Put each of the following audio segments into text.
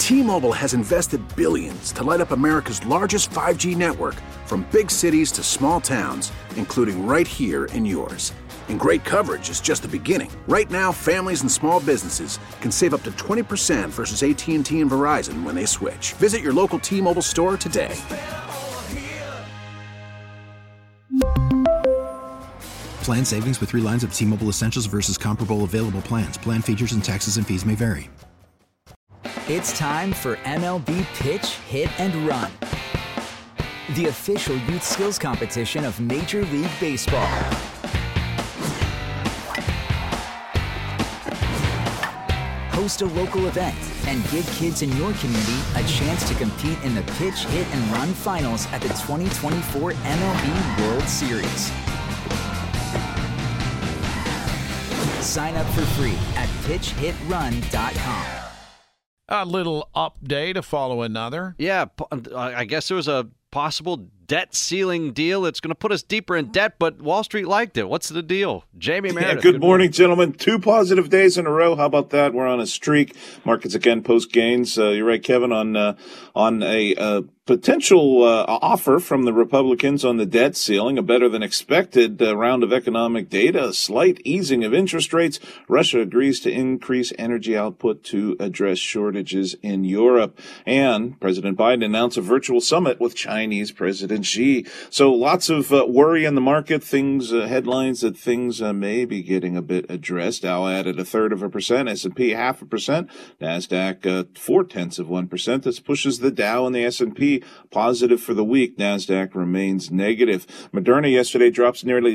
T-Mobile has invested billions to light up America's largest 5G network, from big cities to small towns, including right here in yours. And great coverage is just the beginning. Right now, families and small businesses can save up to 20% versus AT&T and Verizon when they switch. Visit your local T-Mobile store today. Plan savings with 3 lines of T-Mobile Essentials versus comparable available plans. Plan features and taxes and fees may vary. It's time for MLB Pitch, Hit, and Run, the official youth skills competition of Major League Baseball. Host a local event and give kids in your community a chance to compete in the Pitch, Hit, and Run finals at the 2024 MLB World Series. Sign up for free at pitchhitrun.com. A little update to follow another. Yeah, I guess there was a possible debt ceiling deal. It's going to put us deeper in debt, but Wall Street liked it. What's the deal? Jamie Meredith. Good morning, gentlemen. 2 positive days in a row. How about that? We're on a streak. Markets again post gains. You're right, Kevin, on a potential offer from the Republicans on the debt ceiling, a better than expected round of economic data, a slight easing of interest rates. Russia agrees to increase energy output to address shortages in Europe. And President Biden announced a virtual summit with Chinese President Xi. So lots of worry in the market, headlines that things may be getting a bit addressed. Dow added 0.33%, S&P 0.5%, NASDAQ 0.4%. This pushes the Dow and the S&P positive for the week. NASDAQ remains negative. Moderna yesterday drops nearly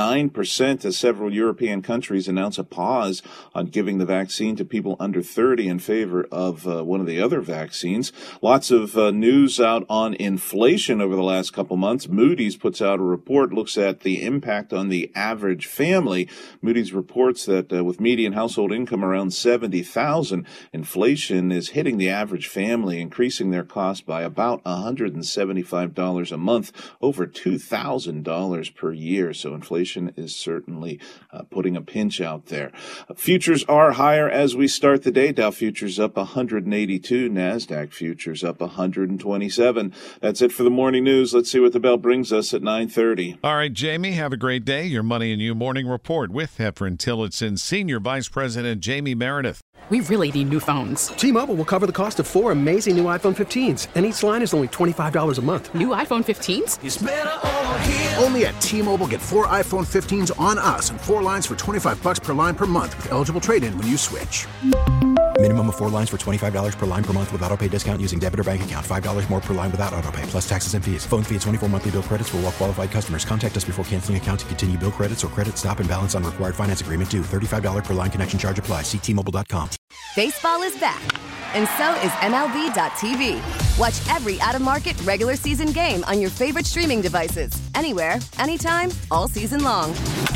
9% as several European countries announce a pause on giving the vaccine to people under 30 in favor of one of the other vaccines. Lots of news out on inflation over the last couple months. Moody's puts out a report, looks at the impact on the average family. Moody's reports that with median household income around $70,000, inflation is hitting the average family, increasing their cost by about $175 a month, over $2,000 per year. So inflation is certainly putting a pinch out there. Futures are higher as we start the day. Dow futures up 182, NASDAQ futures up 127. That's it for the morning news. Let's see what the bell brings us at 9:30. All right, Jamie, have a great day. Your Money and You Morning Report with Heffron Tillotson, Senior Vice President Jamie Meredith. We really need new phones. T-Mobile will cover the cost of 4 amazing new iPhone 15s, and each line is only $25 a month. New iPhone 15s? It's better over here. Only at T-Mobile, get 4 iPhone 15s on us and 4 lines for $25 per line per month with eligible trade-in when you switch. Minimum of 4 lines for $25 per line per month with autopay discount using debit or bank account. $5 more per line without autopay, plus taxes and fees. Phone fee at 24 monthly bill credits for well-qualified customers. Contact us before canceling account to continue bill credits or credit stop and balance on required finance agreement due. $35 per line connection charge applies. See T-Mobile.com. Baseball is back, and so is MLB.tv. Watch every out-of-market regular season game on your favorite streaming devices. Anywhere, anytime, all season long.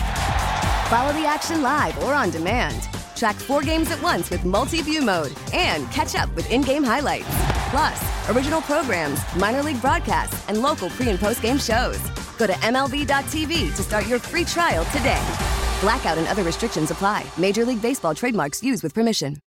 Follow the action live or on demand. Track 4 games at once with multi-view mode and catch up with in-game highlights. Plus, original programs, minor league broadcasts, and local pre- and post-game shows. Go to MLB.tv to start your free trial today. Blackout and other restrictions apply. Major League Baseball trademarks used with permission.